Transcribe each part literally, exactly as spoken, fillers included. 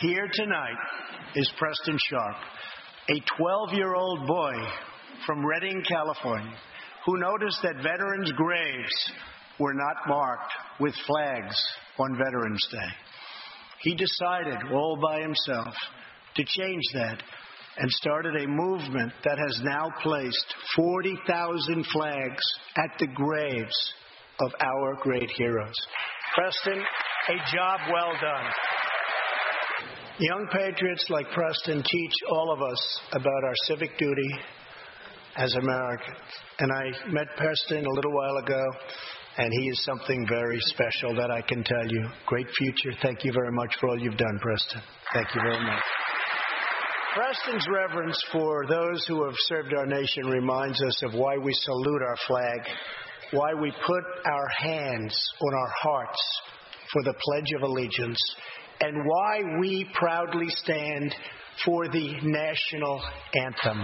Here tonight is Preston Sharp, a twelve-year-old boy from Redding, California, who noticed that veterans' graves were not marked with flags on Veterans Day. He decided all by himself to change that and started a movement that has now placed forty thousand flags at the graves of our great heroes. Preston, a job well done. Young patriots like Preston teach all of us about our civic duty as Americans. And I met Preston a little while ago, and he is something very special that I can tell you. Great future. Thank you very much for all you've done, Preston. Thank you very much. Preston's reverence for those who have served our nation reminds us of why we salute our flag, why we put our hands on our hearts for the Pledge of Allegiance, and why we proudly stand for the national anthem.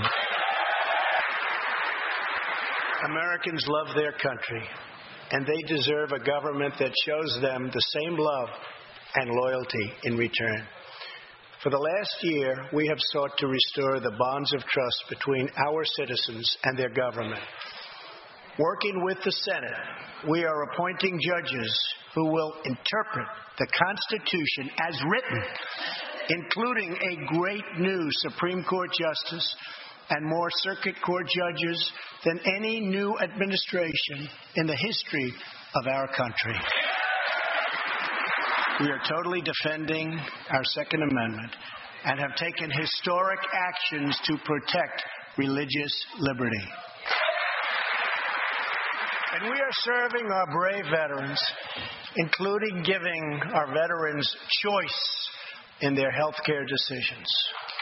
Americans love their country, and they deserve a government that shows them the same love and loyalty in return. For the last year, we have sought to restore the bonds of trust between our citizens and their government. Working with the Senate, we are appointing judges who will interpret the Constitution as written, including a great new Supreme Court justice and more circuit court judges than any new administration in the history of our country. We are totally defending our Second Amendment and have taken historic actions to protect religious liberty. And we are serving our brave veterans, including giving our veterans choice in their health care decisions.